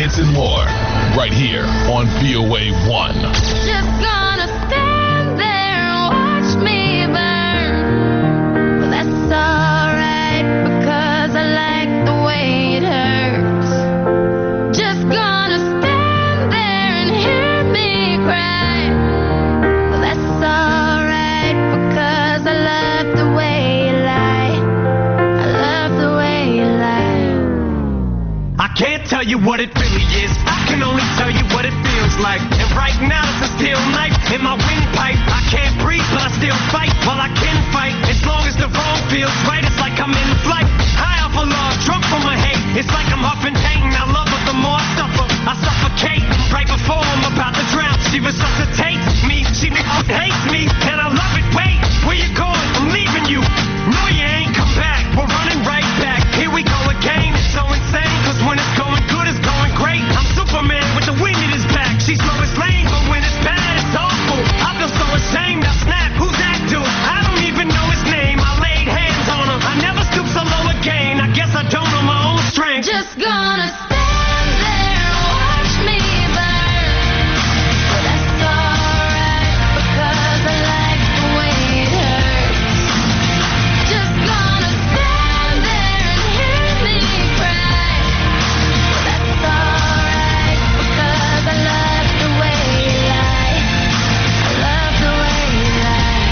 This and more, right here on VOA 1. Just gonna stand there and watch me burn. Well, that's alright, because I like the way it hurts. Just gonna stand there and hear me cry. Well, that's alright, because I love the way you lie. I love the way you lie. I can't tell you what it really is. I can only tell you what it feels like. And right now it's a steel knife in my windpipe. I can't breathe, but I still fight while I can fight. As long as the wrong feels right, it's like I'm in flight. High off of love, drunk from my hate. It's like I'm huffing pain. I love her the more I suffer. I suffocate right before I'm about to drown. She resuscitates me. She hates me, and I love it. Wait, where you going? I'm leaving you. No, you ain't come back. We're running right back. Here we go again. It's so insane, cause when it's going good, it's going great. I'm Superman with the wind in his back. She's Lois Lane, but when it's bad, it's awful. I feel so ashamed. I snap. Who's that dude? I don't even know his name. I laid hands on him. I never stoop so low again. I guess I don't know my own strength. Just gonna stand there and watch me burn. Well, that's alright, because I like the way it hurts. Just gonna stand there and hear me cry. Well, that's alright, because I love the way you lie. I love the way you lie.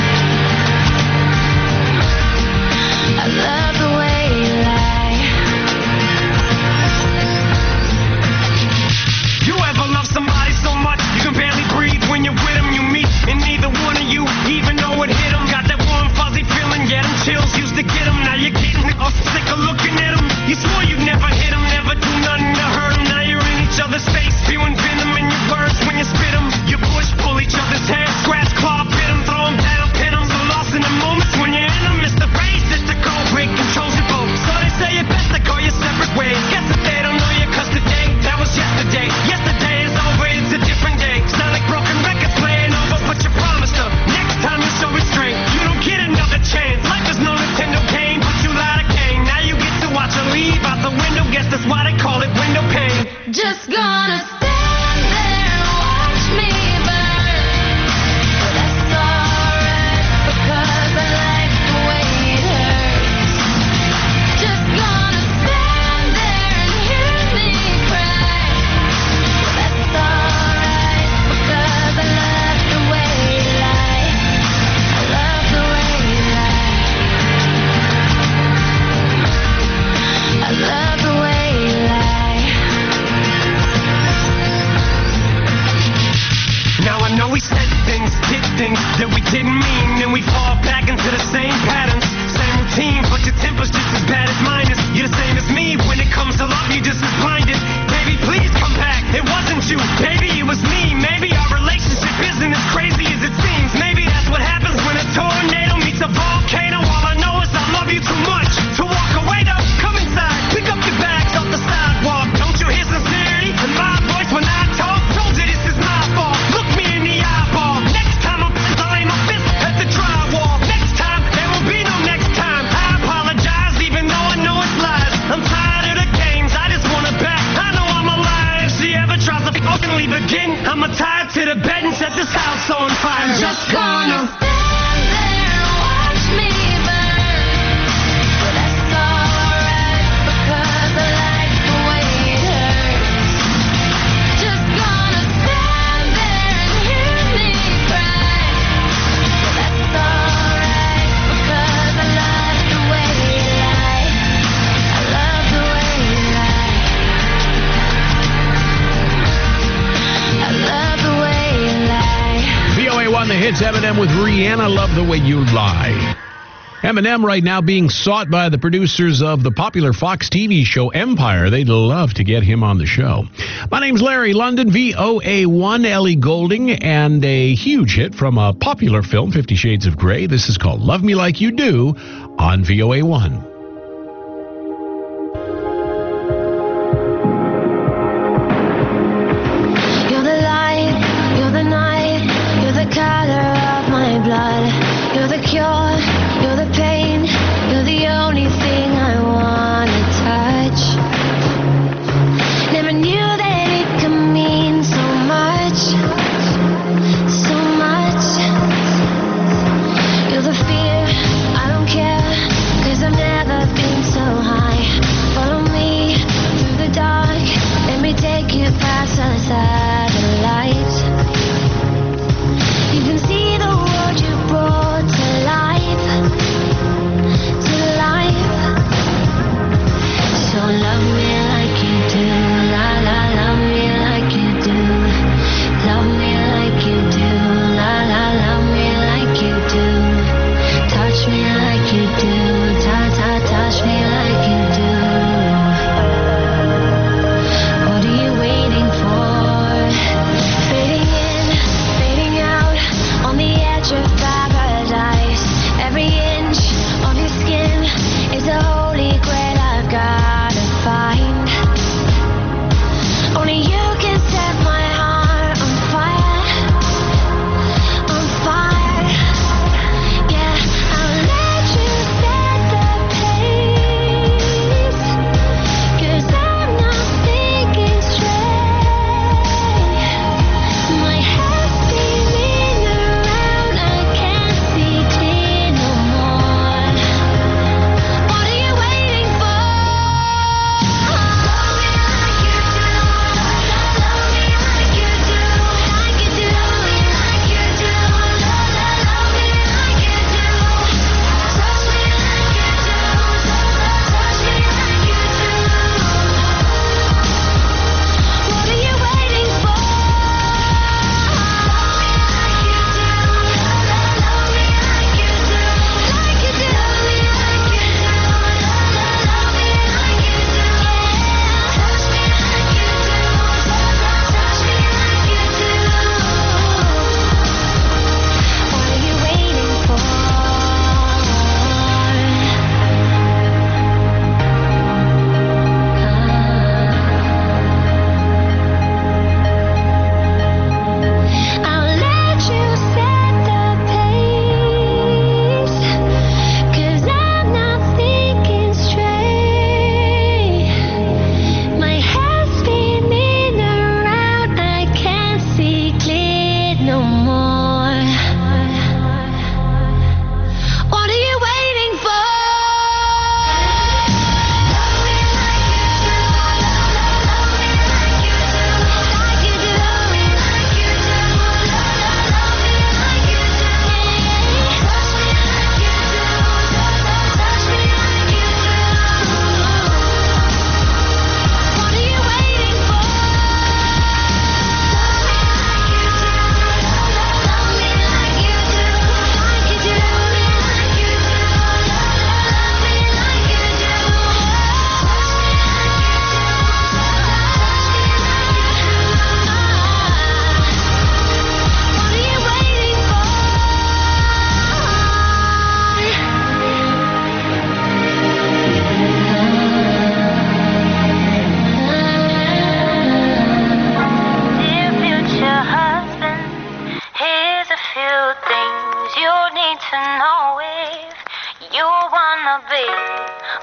I love the way you lie. You ever love somebody so much you can barely breathe when you're with them? You meet, and neither one of you even know it hit them. Got that warm fuzzy feeling, yeah, them chills used to get them. Now you're getting sick of looking at them. You swore you'd never hit them, never do nothing to hurt them. Now you're in each other's face, spewing venom in your words when you spit them. You push, pull each other's hair, scratch, claw, bit them, throw them down, pin them. So lost in the moments when you're in them. It's the race, it's the cold break, controls your boat. So they say it best to go your separate ways. Guess that they don't know you, cause today, that was yesterday. Yesterday is over, it's a different day. Sound like broken records playing over, but you promised her next time you show restraint. You don't get another chance. Life is no Nintendo game, but you lied again. Now you get to watch her leave out the window. Guess that's why they call it window pane. Just gonna stand there and watch me burn. Well, that's alright, because I like the way it hurts. Just gonna stand there and hear me cry. Well, that's alright, because I love the way you lie. I love the way you lie. I love the way you lie. Now I know we said things, did things that we didn't mean, and we fall back into the same patterns, same routine, but your temper's just as bad as mine is. You're the same as me, when it comes to love, you're just as blinded. Baby, please come back, it wasn't you, baby, it was me. Maybe our relationship isn't as crazy as it seems. Maybe that's what happens when a tornado meets a volcano. All I know is I love you too much to walk away though. Come inside, pick up your bags off the sidewalk. Don't you hear sincerity in my voice when I talk? Told you this is my fault. Look me in the eyeball. Next time I'm aim my fist at the drywall. Next time there will be no next time. I apologize even though I know it's lies. I'm tired of the games, I just wanna back. I know I'm alive. If she ever tries to fucking leave again, I'ma tie her to the bed and set this house on fire. I'm just gonna stand there and watch me burn. Well, that's alright, because I like the way it hurts. Just gonna stand there and hear me cry. Well, that's alright, because I love the way you lie. I love the way you lie. I love the way you lie. VOA 1, the hits. Eminem with Rihanna, Love the Way You Lie. Eminem right now being sought by the producers of the popular Fox TV show Empire. They'd love to get him on the show. My name's Larry London, VOA 1, Ellie Goulding, and a huge hit from a popular film, 50 Shades of Grey. This is called Love Me Like You Do on VOA 1. You're the light, you're the night, you're the color of my blood. You're the cure, you're the pain, you're the only thing I wanna touch. Never knew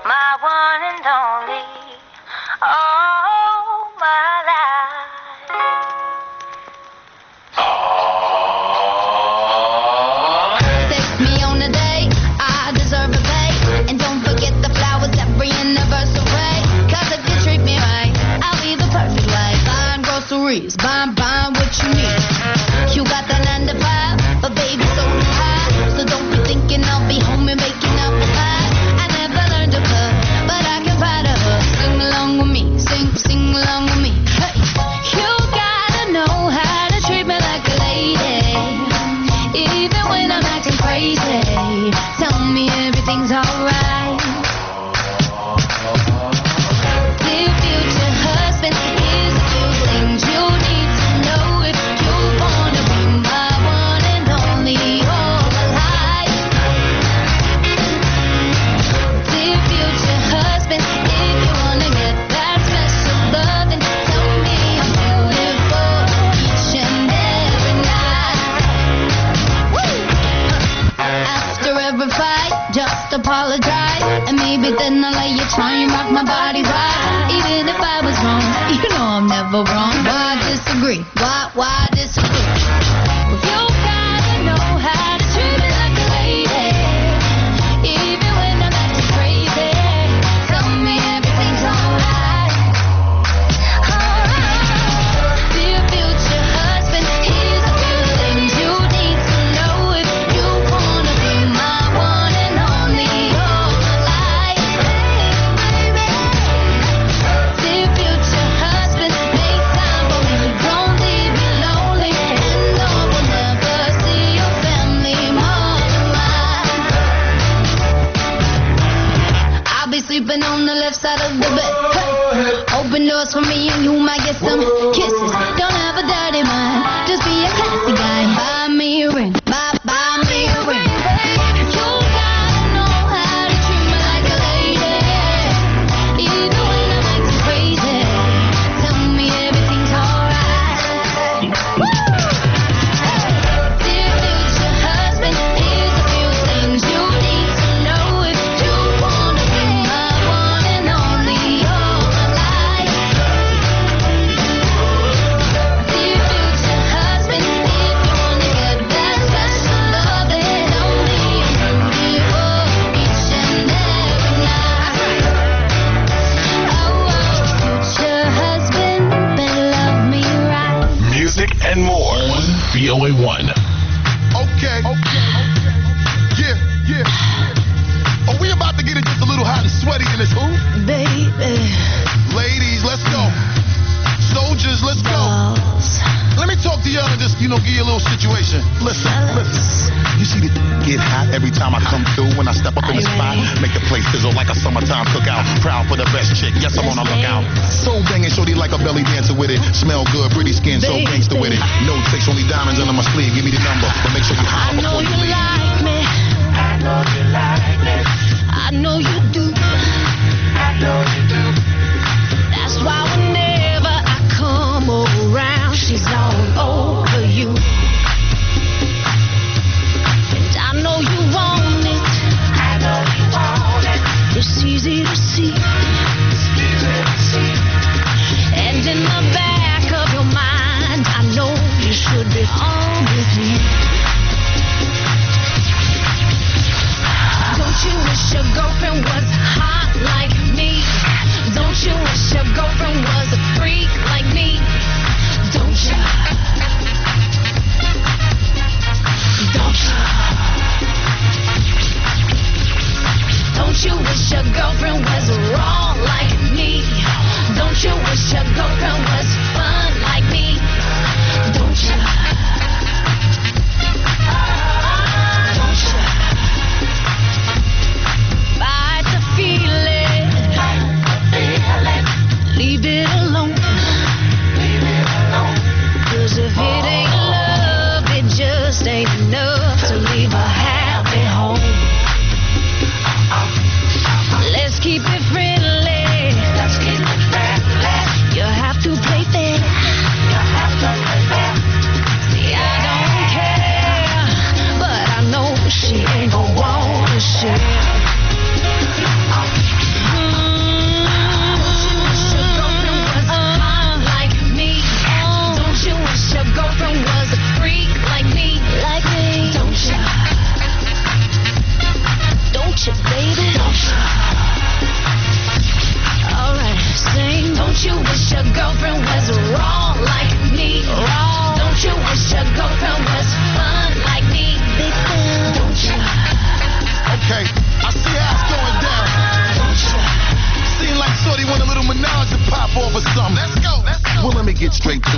my one and only, all my life. Take me on a date, I deserve a pay, and don't forget the flowers every anniversary. 'Cause if you treat me right, I'll be the perfect wife. Buying groceries, buying what you need. You got that 9 to 5, but baby so high, so don't be thinking I'll be home and baking up a pie. I never learned to cook, but I can cry to her. Sing along with me, sing along with me. Hey, you gotta know how to treat me like a lady, even when I'm acting crazy. Tell me everything's alright. Dear future husband, here's a few things you need to know if you wanna be my one and only all my life. Dear future husband, if you wanna get that special loving, tell me I'm beautiful each and every night. Woo! After every fight, just apologize, and maybe then I'll let you try and rock my body right. Even if I was wrong, you know I'm never wrong. Why disagree? Why disagree? Well, you gotta know how to treat me like a lady, even when I'm acting crazy. Tell me everything's alright. Alright. Dear future husband, here's a few things you need to know if you wanna be my one and only all my life. Dear future husband, make time for me. Don't leave me lonely, and no one ever see your family more than mine. I'll be sleeping on the left side of the bed. Hey. Open doors for me and you might get some kisses. Don't have a dirty mind, just be a classy guy. Buy me a ring, buy me a ring. You gotta know how to treat me like a lady, even when I'm acting crazy. Tell me everything's alright. Woo! Dear future husband, here's a few things you need to know if you wanna be my one and only all my life. Dear future husband, if you wanna get that special loving, only I'm beautiful each and every night. Oh, future husband, better love me right. Music and more on VOA 1. Okay. Yeah. Are we about to get it just a little hot and sweaty in this hoop? Baby, Ladies, let's go. Soldiers, let's go. balls, Let me talk to y'all and just, give you a little situation. Listen. You see the get hot every time I come through. When I step up in the spot, make the place sizzle like a summertime cookout. Proud for the best chick, yes, I'm on a lookout. So banging, shorty like a belly dancer with it. Smell good, pretty skin, so gangster with it. No tricks, only diamonds under my sleeve. Give me the number, but make sure you I holler know before you you leave. like me. I know you like me. I know you do. I know you do. That's why whenever I come around, she's all over you. And I know you want it. I know you want it. It's easy to see. And in the back of your mind, I know you should be on with me. Don't you wish your girlfriend was hot like me? Don't you wish your girlfriend was a freak like me? Don't you? Don't you? Don't you wish your girlfriend was a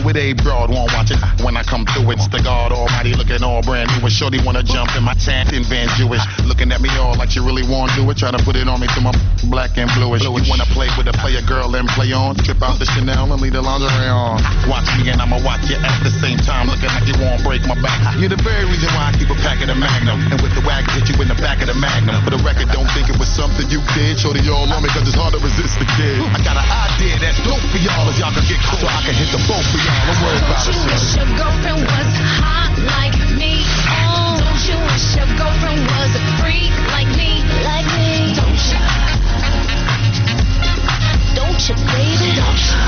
with a broad, won't watch it when I come through. It's the God Almighty looking all brand new. And shorty wanna jump in my tent in Van Jewish. Looking at me all like she really wanna do it. Try to put it on me till my black and bluish. You wanna play with a player girl and play on? Trip out the Chanel and leave the lingerie on. Watch me and I'ma watch you at the same time. Looking like you won't break my back. You're the very reason why I keep a pack of the Magnum. And with the wagon hit you in the back of the Magnum. For the record, don't think it was something you did. Shorty all on me cause it's hard to resist the kid. I got an idea that's dope for y'all as y'all can get caught. So I can hit the boat for y'all. Don't worry about it. Don't you wish your girlfriend was hot like me? Oh, don't you wish your girlfriend was a freak like me? Like me? Don't you? Don't you, baby? Don't you?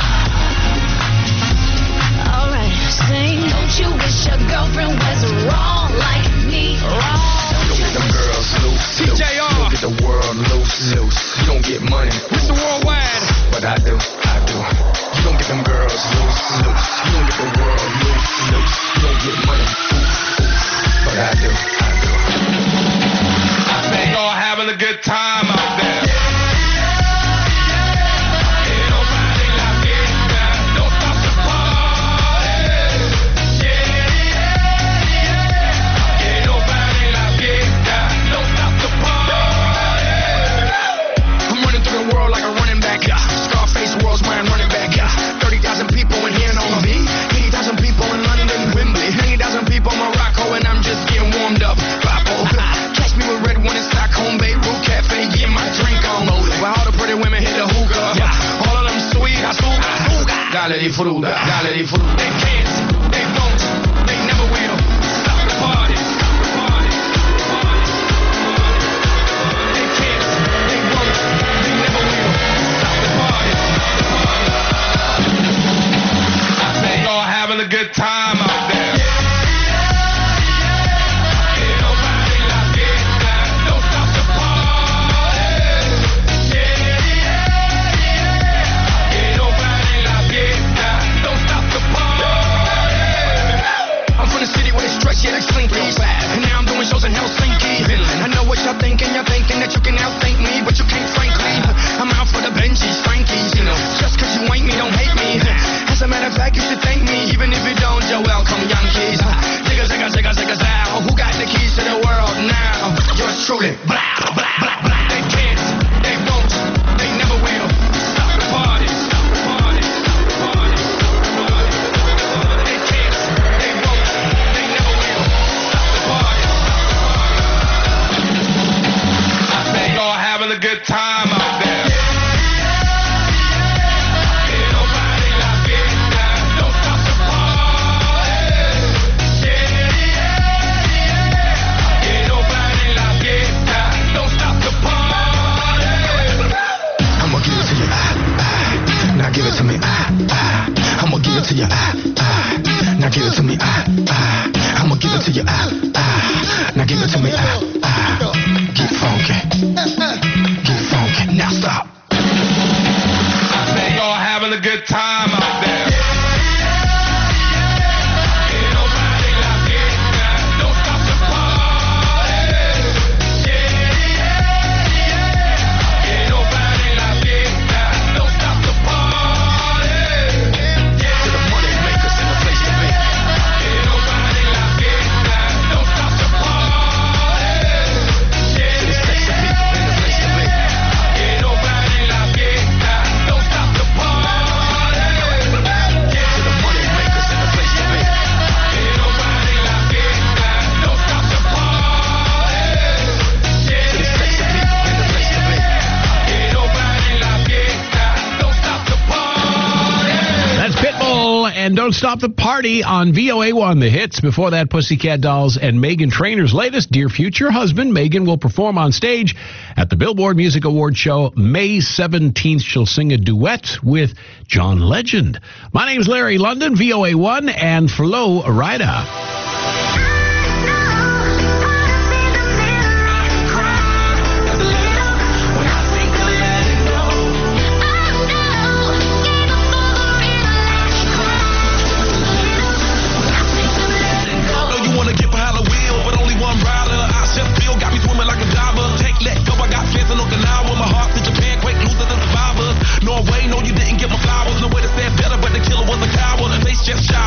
Alright, sing. Don't you wish your girlfriend was raw like me? Raw. Don't get them girls loose. TJR. Don't get the world loose. You don't get money. Mr. Worldwide. But I do. You don't get them girls loose. You don't get the world loose. You don't get money. But I do. I think y'all having a good time out there. Dale di fruta. They can't, they won't, they never will stop the party. They can't, they won't, they never will stop the party. I think y'all having a good time out there. You're thinking that you can outthink me, but you can't, frankly. I'm out for the Benjis, Frankies, you know. Just cause you ain't me, don't hate me. As a matter of fact, you should thank me, even if you don't. You're welcome, Yankees. Zigga, zow. Who got the keys to the world now? Yours truly. Blah, blah, blah, blah. They can't, they won't, they never will stop the party. They can't, they won't, they never will stop the party. Y'all having a good time out there. Ain't nobody like it now. Don't stop the party. Ain't nobody like it now. Don't stop the party. I'ma give it to you. Now give it to me. I'ma give it to you. Now give it to me. I'ma give it to you. Now give it to me. Get funky. Get funky. Now stop. I think y'all having a good time out there. Ain't nobody like it now. Don't stop the party. Ain't nobody like it now. Don't stop the party. To the money makers in the place to be. Ain't nobody like it now. Don't stop the party. To the sexy people in the place to be. Ain't nobody like it now. Don't stop the party. To the money makers in the place to be. Ain't nobody like it now. Don't stop the party. To the sexy people in the place to be. Ain't nobody like it now. Don't stop the party. That's Pitbull and Don't Stop the Party on VOA1 The Hits. Before that, Pussycat Dolls and Meghan Trainor's latest, Dear Future Husband. Meghan will perform on stage at the Billboard Music Awards show May 17th. She'll sing a duet with John Legend. My name's Larry London, VOA1, and Flo Rida. Norway, no, you didn't get my flowers. No way to stand better, but the killer was a coward. Face just shot.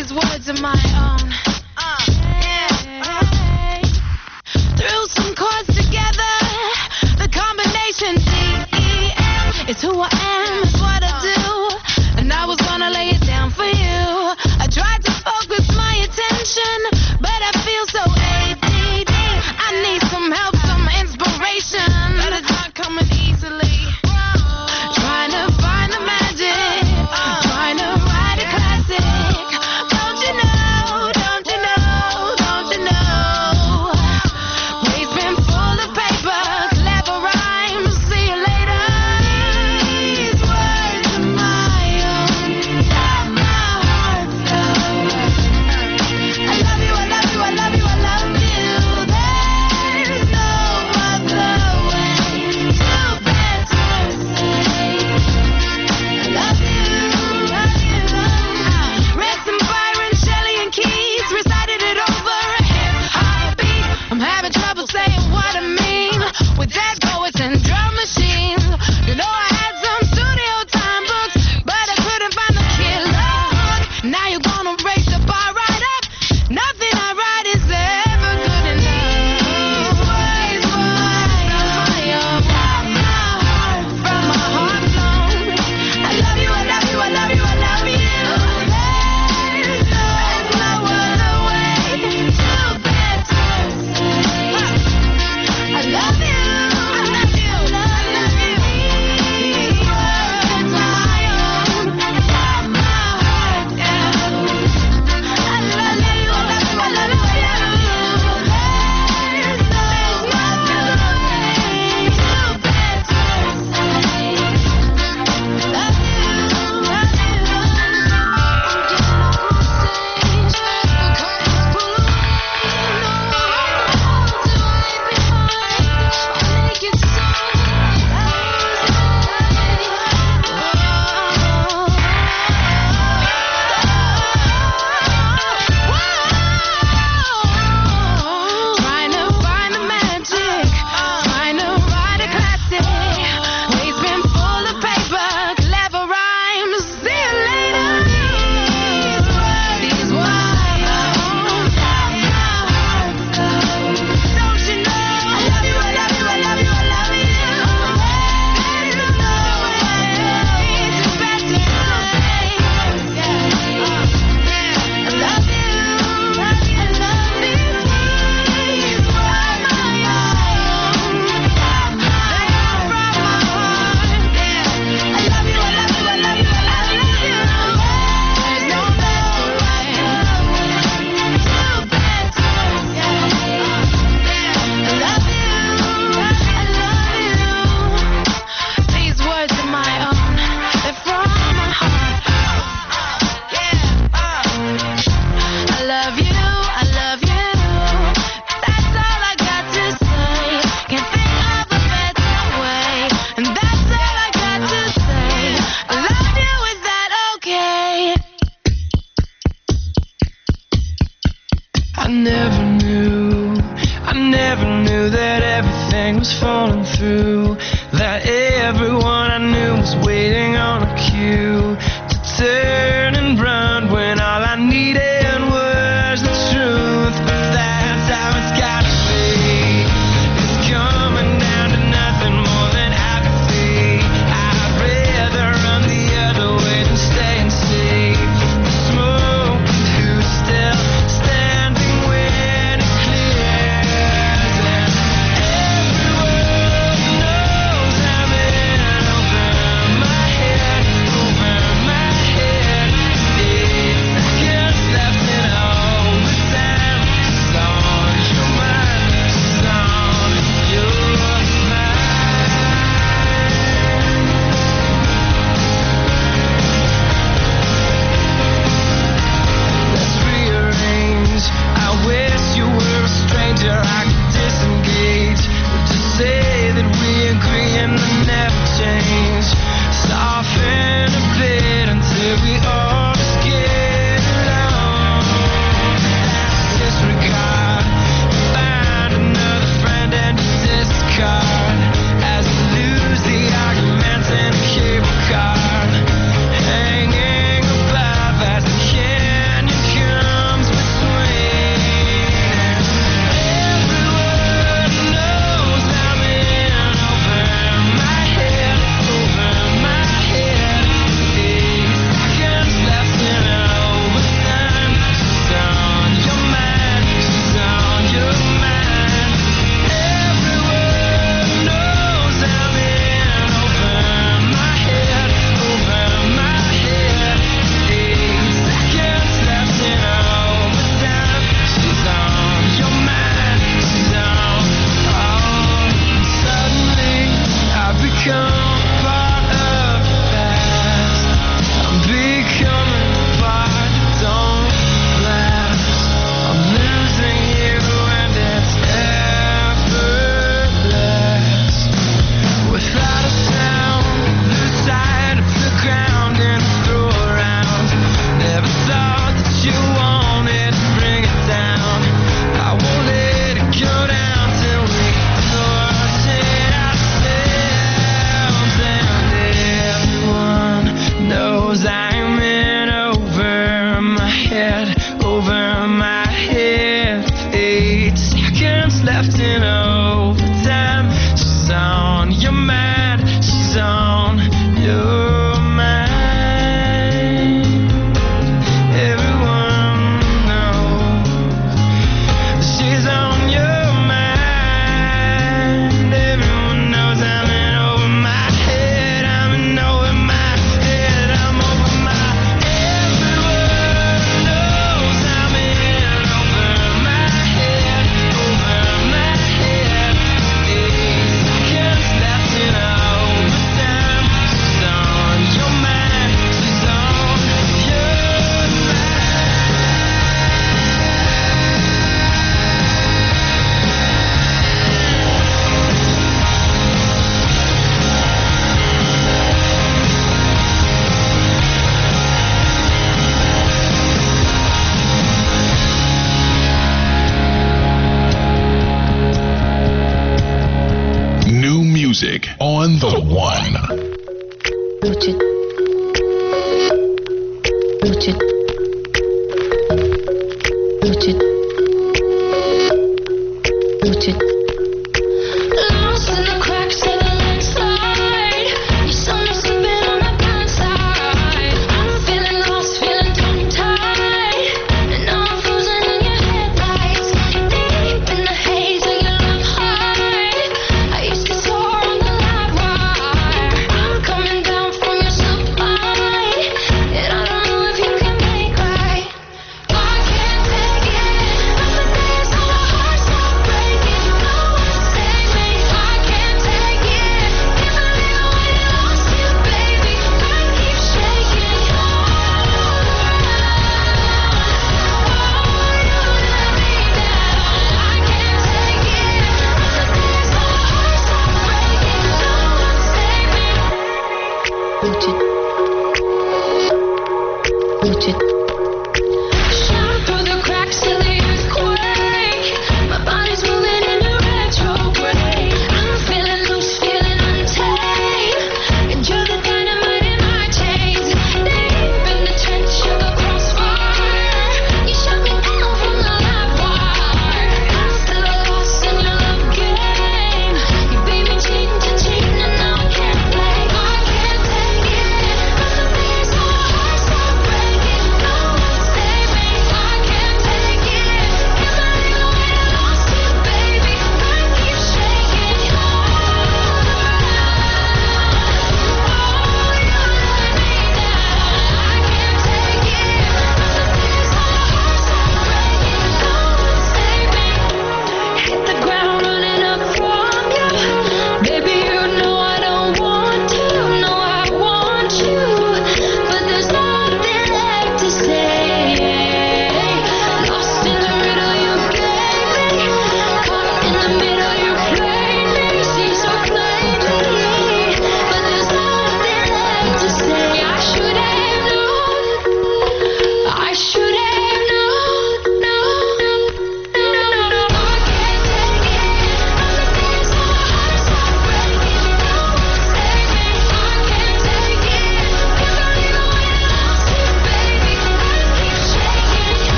These words are my own. Threw some chords together. The combination D-E-M. It's who I am, it's what I do. And I was gonna lay it down for you. I tried to focus my attention, but I feel so ADD. I need some help, some inspiration, but it's not coming easily. Trying to find the magic, trying to write a classic. Don't you know, don't you know, don't you know? Waste bin full of paper, clever rhymes. See you later. These words are my own. Got my heart stone. I love you, I love you, I love you, I love you. There's no other way. Too bad to say. I love you, love you. Read some Byron, Shelley, and Keats. Recited it over a hip-hop beat. I'm having trouble saying what I mean with dead poets and drum machines. You know I had some studio time books, but I couldn't find the killer hook. Now you're gonna raise the bar right up. Nothing I write is ever good enough. These words were my own. From my heart flown. I love you, I love you, I love you, I love you. There's no other way. Too bad to say. I love you, I love you, I love you. These words are my own. Got my heart down. I love you, I love you, I love you, I love you. There's no other way. Too bad to say. Love you, love Trying to find the magic, trying to write a classic. Waste bin full of paper, clever rhymes. See you later. These words are my own. Don't you know? I love you, I love you, I love you, I love you. There's no way. Too bad to say. I love you, I love you. These words are my own. From my heart. I love you, I love you, I love you, I love you. There's no better way. Too bad to say. I love you, These words are my own. They're from my heart. I love you, I love you. That's all I got to say. Can't think of a better way. And that's all I got to say. I love you, is that okay? I never knew that everything was falling through. That everyone I knew was waiting on a cue to turn and run when all I needed was the truth. That's how it's gotta be. It's coming down to nothing more than apathy. I'd rather run the other way than stay and see the smoke. Who's still standing when it clears? And everyone knows I'm in over my head, over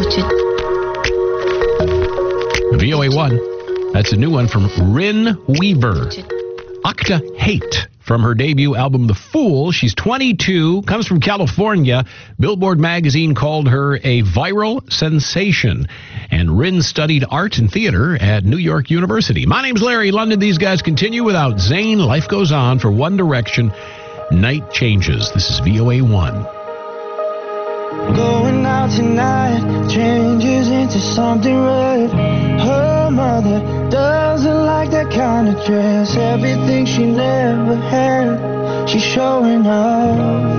VOA1. That's a new one from Rin Weaver. Octa Hate from her debut album, The Fool. She's 22, comes from California. Billboard magazine called her a viral sensation. And Rin studied art and theater at New York University. My name's Larry London. These guys continue without Zayn. Life goes on for One Direction. Night changes. This is VOA1. Going out tonight changes into something red. Her mother doesn't like that kind of dress. Everything she never had, she's showing off.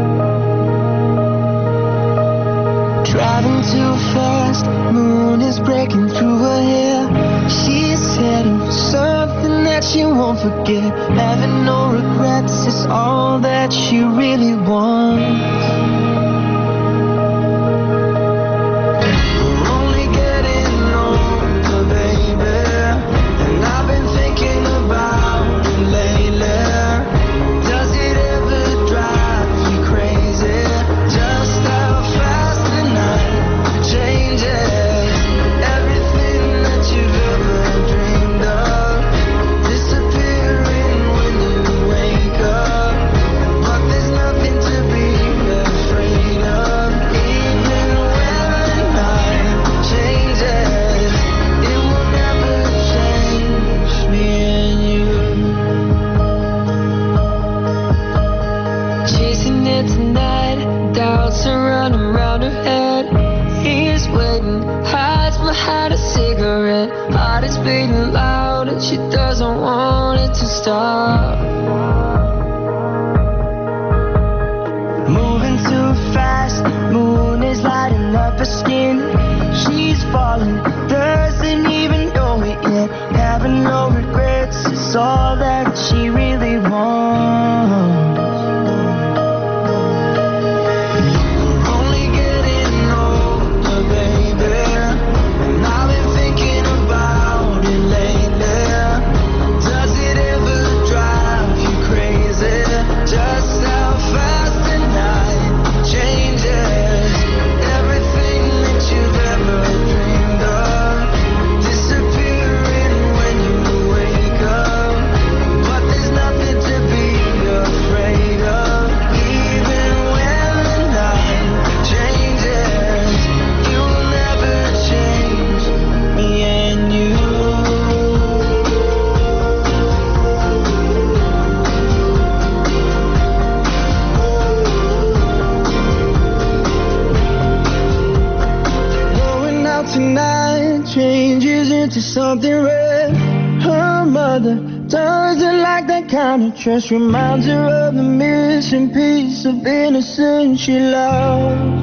Driving too fast, moon is breaking through her hair. She's heading for something that she won't forget. Having no regrets is all that she really wants. Beating loud and she doesn't want it to stop. Moving too fast, moon is lighting up her skin. She's falling, doesn't even know it yet. Having no regrets, it's all that she really wants. Something red. Her mother doesn't like that kind of dress. Reminds her of the missing piece of innocence she lost.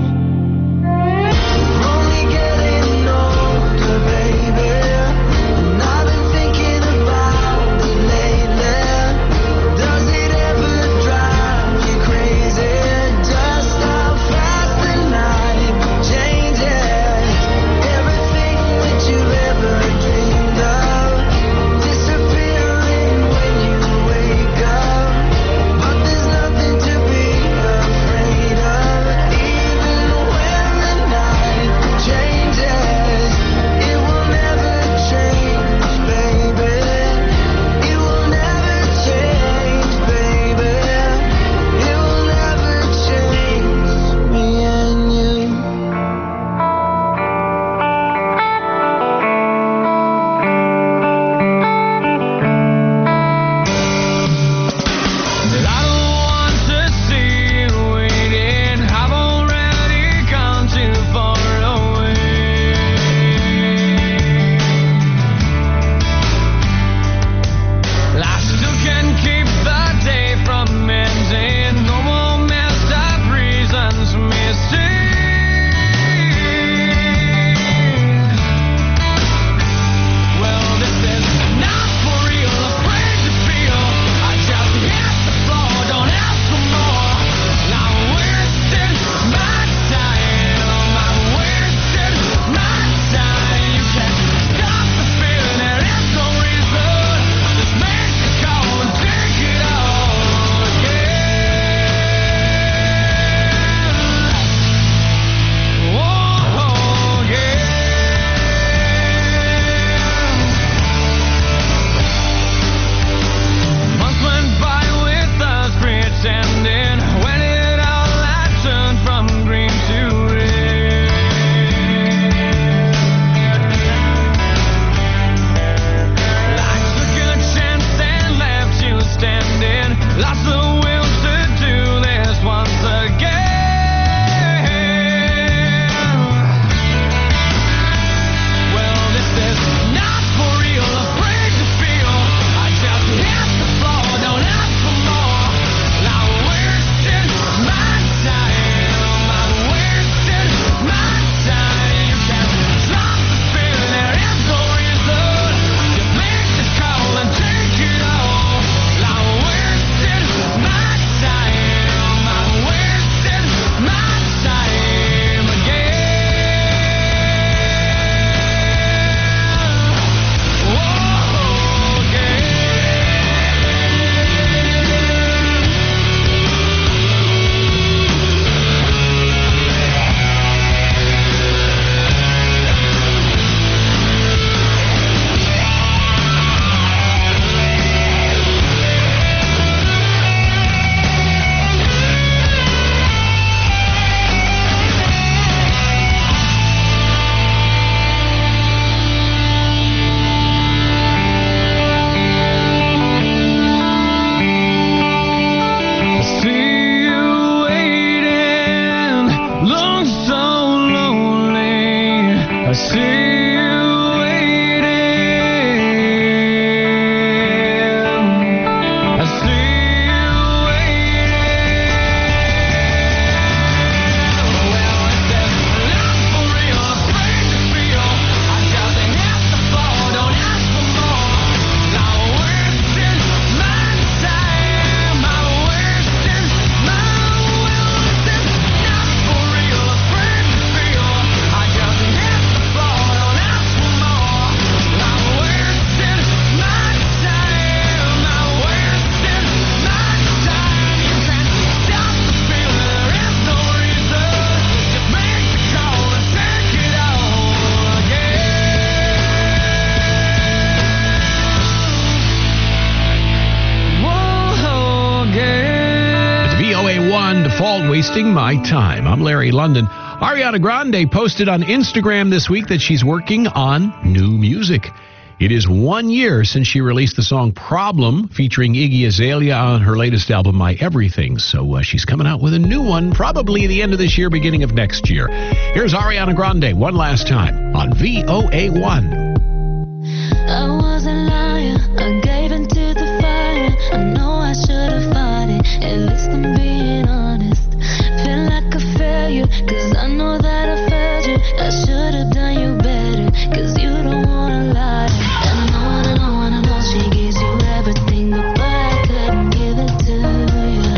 called Wasting My Time. I'm Larry London. Ariana Grande posted on Instagram this week that she's working on new music. It is 1 year since she released the song Problem featuring Iggy Azalea on her latest album, My Everything. So she's coming out with a new one, probably the end of this year, beginning of next year. Here's Ariana Grande one last time on VOA1. I was a liar, I gave into the fire. I know I should have fought it, at least I'm being honest. Feel like a failure, cause I know that I failed you. I should have done you better, cause you don't wanna lie. I know, she gives you everything, but I couldn't give it to you.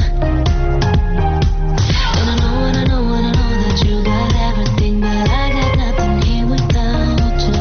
And I know that you got everything, but I got nothing here without you.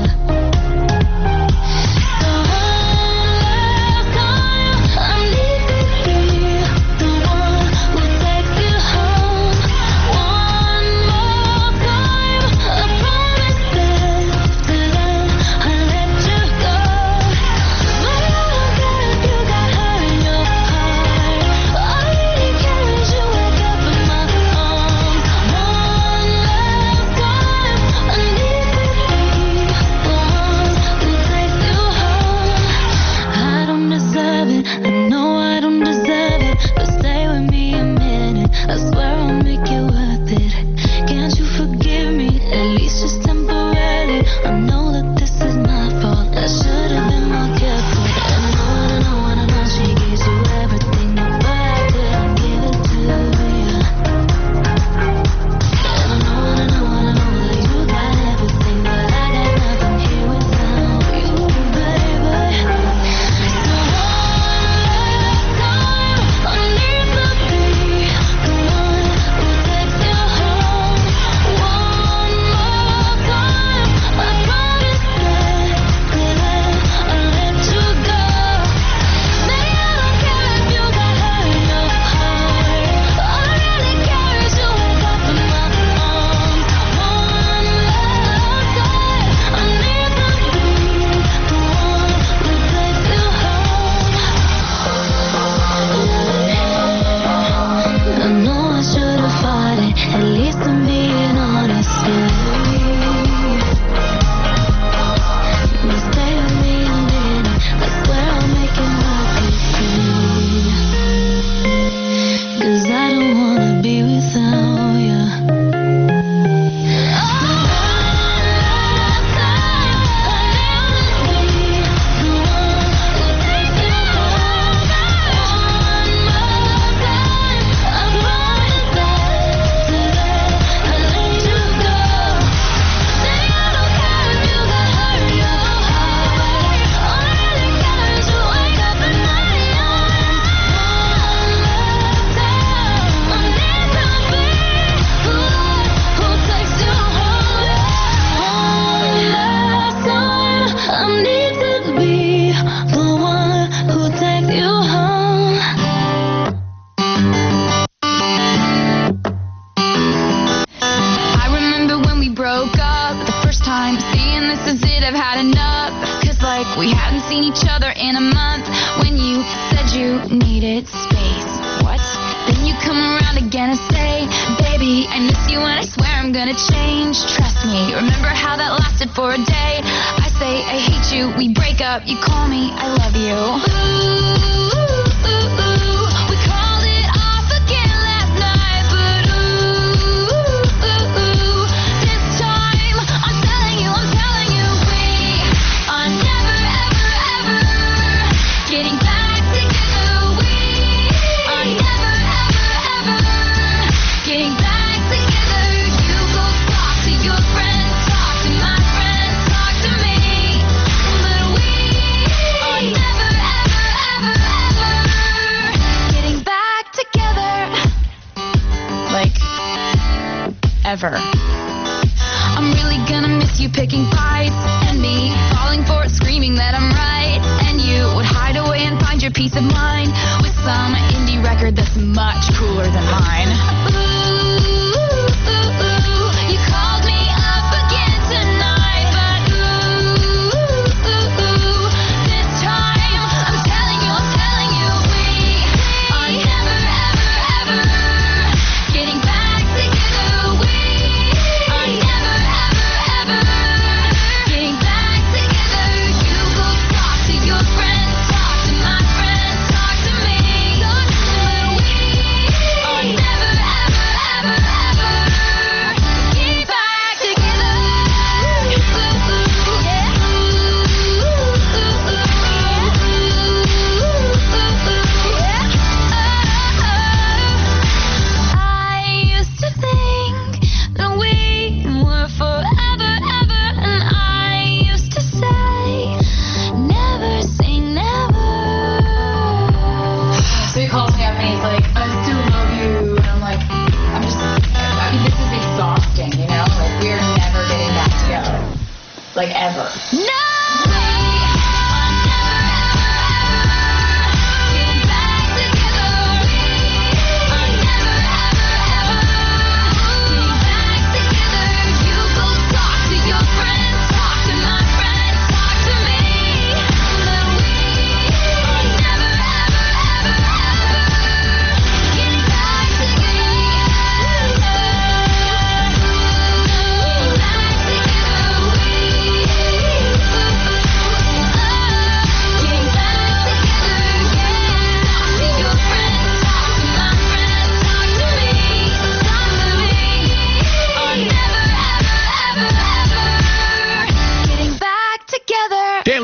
So last time, I need to be the one who takes you home. One more time, I promise that till then I let you go. But I don't care if you got hurt in your heart. All I really care is you wake up in my arms. One last time, I need to be the one who takes you home. I don't deserve it, I know I don't deserve it, but stay with me a minute, I swear I'll make it worth it. Can't you forgive me, at least just temporarily? I know that this is my fault, I should have been more careful. And I know she gives you everything, but I couldn't give it to you. And I know that you got everything, but I got nothing here without you, baby. So one last time, I need to be the one who takes you home. One more time, I promise that till then I'll let you go. Maybe I don't care if you got hurt in your heart. All I really care is you wake up in my arms. One last time, I need to be the one who takes you home. I know I should have fought it, at least I'm being honest. But stay with me a minute, I swear I'll make it worth it. Cause I don't wanna be without you. We hadn't seen each other in a month when you said you needed space. What? Then you come around again and say, baby, I miss you and I swear I'm gonna change. Trust me, remember how that lasted for a day? I say I hate you, we break up, you call me, I love you. We called it off again last night, but this time I'm telling you, we are never ever getting back together. We are never ever getting back together. You go talk to your friends, talk to my friends, talk to me, but we are never ever getting back together. Like ever. I'm really gonna miss you picking fights and me falling for it, screaming that I'm right, and you would hide away and find your peace of mind with some indie record that's much cooler than mine. You called me up again tonight, but this time I'm telling you, we are never ever getting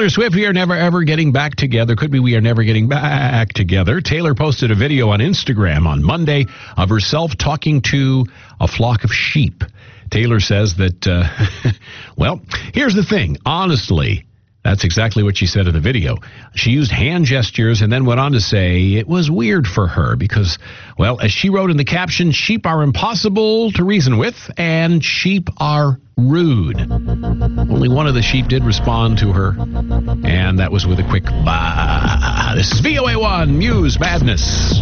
Taylor Swift, we are never ever getting back together. Could be we are never getting back together. Taylor posted a video on Instagram on Monday of herself talking to a flock of sheep. Taylor says that, well, here's the thing. Honestly, that's exactly what she said in the video. She used hand gestures and then went on to say it was weird for her because, well, as she wrote in the caption, sheep are impossible to reason with and sheep are rude. Only one of the sheep did respond to her, and that was with a quick bah. This is VOA1 Muse Madness.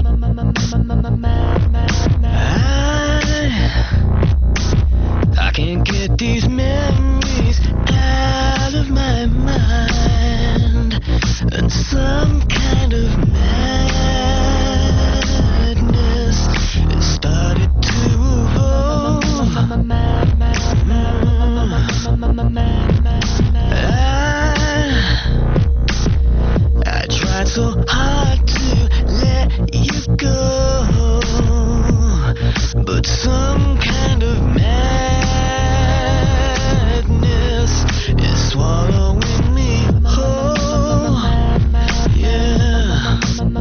I can't get these memories out of my mind, and some kind of madness has started to evolve. I tried so hard to let you go, but some kind of madness is swallowing me whole. Yeah,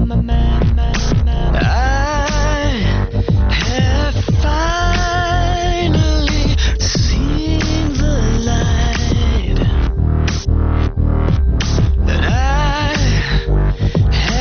I have finally seen the light, and I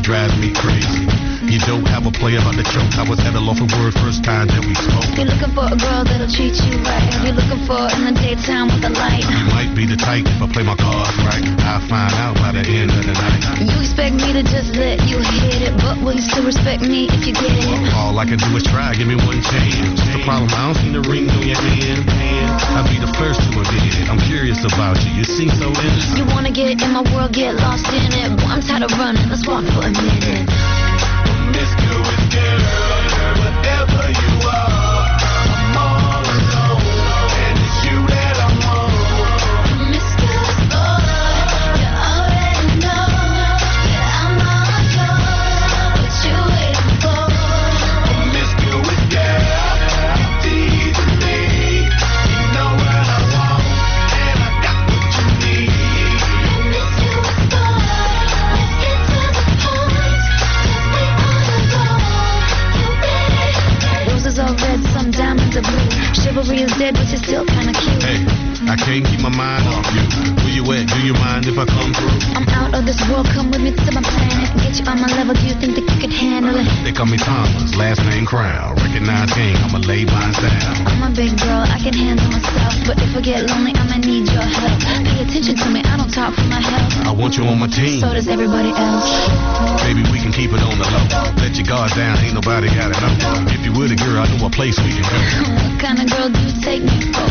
drive me crazy. You don't have a play about the choke. I was at a loss for word first time that we spoke. You're looking for a girl that'll treat you right. You're looking for in the daytime with the light. You might be the type if I play my cards right. I'll find out by the end of the night. You expect me to just let you hit it, but will you still respect me if you get it? All I can do is try, give me one chance. What's the problem? I don't see the ring on your hand. I'll be the first to admit it. I'm curious about you. You seem so innocent. You wanna get in my world, get lost in it. Boy, I'm tired of running. Let's walk for a minute. Promiscuous girl, whatever you are, I'm all alone, and it's you that I want. Promiscuous boy, you already know that I'm all yours. What you waiting for? Promiscuous girl, you teasing me. You know what I want, and I got what you need. Promiscuous boy, let's get to the point. 'Cause we wanna go. You ready? Roses are red, some diamonds are blue. Chivalry is dead, but you're still kinda cute. Hey, I can't keep my mind off you. Where you at? Do you mind if I come through? I'm out of this world, come with me to my planet. Get you on my level, do you think that you could handle it? They call me Thomas, last name Crown. Recognize gang, I'ma lay mine down. I'm a big girl, I can handle myself. But if I get lonely, I'ma need your help. Pay attention to me, I don't talk for my health. I want you on my team. So does everybody else. Baby, we can keep it on the low. Let your guard down, ain't nobody gotta know. If you were the girl, I know a place we can go. What kind of girl do you take me for?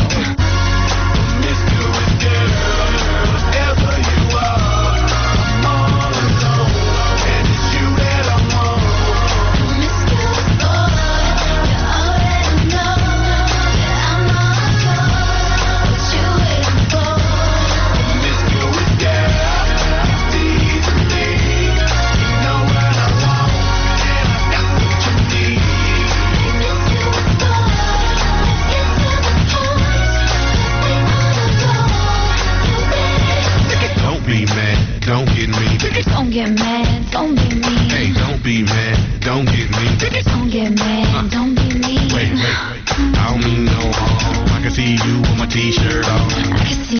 Promiscuous girl, whatever you are, I'm all alone, and it's you that I want. Promiscuous boy, you already know that I'm all yours. What you waiting for? Promiscuous girl, you teasing me. You know what I want, and I got what you need. Promiscuous boy, let's get to the point. 'Cause we wanna go. You ready? Don't be mad, don't get me. Don't get mad, don't be mean. Hey, don't be mad, don't get me. Don't get mad, don't be mean. Wait, I don't mean no harm. I can see you with my t-shirt on. I can see